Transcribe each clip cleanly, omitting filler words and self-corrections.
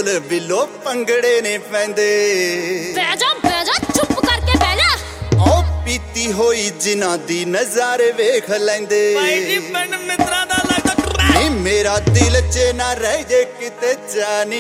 ਢੋਲ ਬਿੱਲੋ ਪੰਗੜੇ ਨੇ ਪੈਂਦੇ। ਬਹਿ ਜਾ ਚੁੱਪ ਕਰਕੇ ਬਹਿ ਜਾ। ਉਹ ਪੀਤੀ ਹੋਈ ਜਿਨ੍ਹਾਂ ਦੀ ਨਜ਼ਾਰੇ ਵੇਖ ਲੈਂਦੇ। ਭਾਈ ਜੀ ਪਿੰਡ ਮਿੱਤਰਾਂ ਦਾ ਲੱਗਦਾ ਨੀ ਮੇਰਾ ਦਿਲ 'ਚ ਨਾ ਰਹਿ ਜੇ ਕਿਤੇ ਜਾਨੀ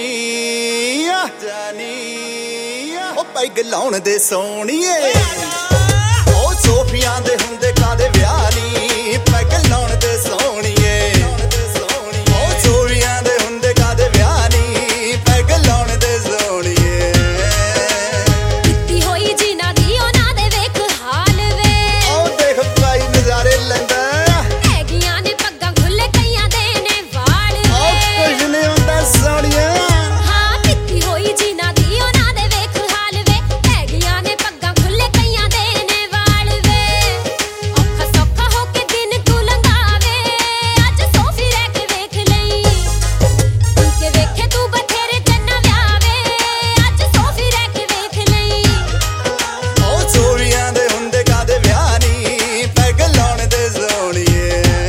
ਉਹ ਪੈਗ ਲਾਉਣ ਦੇ ਸੋਹਣੀਏ। ਉਹ ਸੋਫੀਆਂ ਦੇ ਹੁੰਦੇ ਕਾਦੇ ਵਿਆਹ ਨੀ ਪੈਗ ਲਾਉਣ ਦੇ ਸੋਹਣੀਏ। ਉਹ ਸੋਫੀਆਂ ਦੇ ਹੁੰਦੇ ਕਾਦੇ ਵਿਆਹ ਨੀ ਪੈਗ ਲਾਉਣ ਦੇ ਸੋਹਣੀਏ। ਪੀਤੀ ਹੋਈ ਜਿਨ੍ਹਾਂ ਦੀ ਉਹਨਾਂ ਦੇ ਵੇਖ ਹਾਲ ਵੇ। ਉਹ ਦੇਖ ਭਾਈ ਨਜ਼ਾਰੇ ਲੈਂਦਾ। ਹੈਗੀਆਂ ਨੇ ਪੱਗਾਂ ਖੁੱਲੇ ਕਈਆਂ ਦੇ ਨੇ ਵਾਲ ਵੇ। ਉਹ ਕੁਝ ਨਹੀਂ ਹੁੰਦਾ ਸੋਹਣੀਏ। ਹਾਂ ਪੀਤੀ ਹੋਈ ਜਿਨ੍ਹਾਂ ਦੀ ਉਹਨਾਂ ਦੇ ਵੇਖ ਹਾਲ ਵੇ। ਹੈਗੀਆਂ ਨੇ ਪੱਗਾਂ ਖੁੱਲੇ ਕਈਆਂ ਦੇ ਨੇ ਵਾਲ ਵੇ। ਔਖਾ ਸੌਖਾ ਹੋ ਕੇ ਦਿਨ ਤੂੰ ਲੰਘਾਵੇ। ਅੱਜ ਸੋਫੀ ਰਹਿ ਕੇ ਵੇਖ ਲਈ। ਤੂੰ ਕੇ ਵੇਖੇ ਤੂੰ ਬਥੇਰੇ ਚੰਨਾ ਵਿਆਵੇ। ਅੱਜ ਸੋਫੀ ਰਹਿ ਕੇ ਵੇਖ ਲਈ। ਉਹ ਸੋਹਣੀਆਂ ਦੇ ਹੁੰਦੇ ਕਾਦੇ ਵਿਆਹ ਨੀ ਪੈਗ ਲਾਉਣ ਦੇ ਸੋਹਣੀਏ।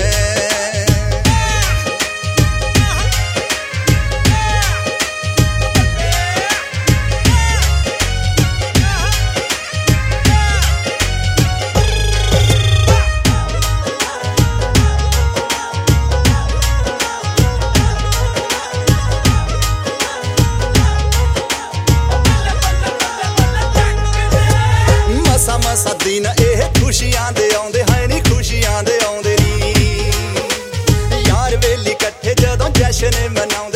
ਮਸਾ ਦਿਨ ਇਹ ਖੁਸ਼ੀਆਂ ਦੇ ਆਉਂਦੇ ਹੈ ਨੀ ਖੁਸ਼ੀਆਂ ਦੇ ਆਉਂਦੇ ਨੀ। ਯਾਰ ਵੇਲੀ ਇਕੱਠੇ ਜਦੋਂ ਜਸ਼ਨ ਮਨਾਉਂਦੇ।